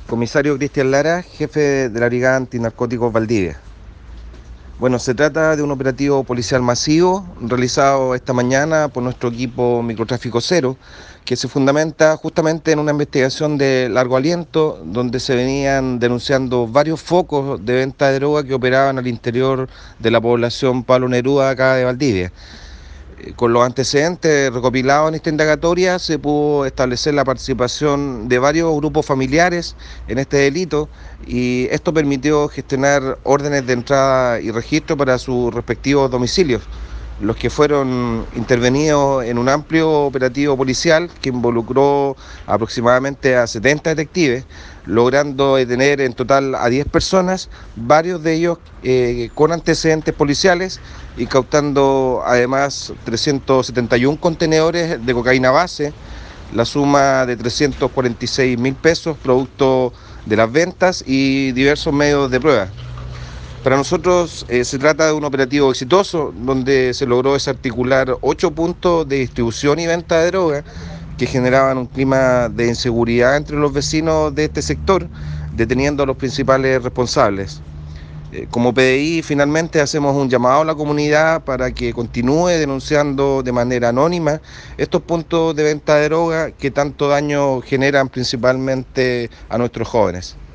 Comisario Cristian Lara, jefe de la Brigada Antinarcóticos Valdivia. Bueno, se trata de un operativo policial masivo realizado esta mañana por nuestro equipo Microtráfico Cero, que se fundamenta justamente en una investigación de largo aliento, donde se venían denunciando varios focos de venta de droga que operaban al interior de la población Pablo Neruda acá de Valdivia. Con los antecedentes recopilados en esta indagatoria se pudo establecer la participación de varios grupos familiares en este delito y esto permitió gestionar órdenes de entrada y registro para sus respectivos domicilios, los que fueron intervenidos en un amplio operativo policial que involucró aproximadamente a 70 detectives, logrando detener en total a 10 personas, varios de ellos con antecedentes policiales, y cautando además 371 contenedores de cocaína base, la suma de 346.000 pesos, producto de las ventas y diversos medios de prueba. Para nosotros se trata de un operativo exitoso donde se logró desarticular 8 puntos de distribución y venta de droga que generaban un clima de inseguridad entre los vecinos de este sector, deteniendo a los principales responsables. Como PDI finalmente hacemos un llamado a la comunidad para que continúe denunciando de manera anónima estos puntos de venta de droga que tanto daño generan principalmente a nuestros jóvenes.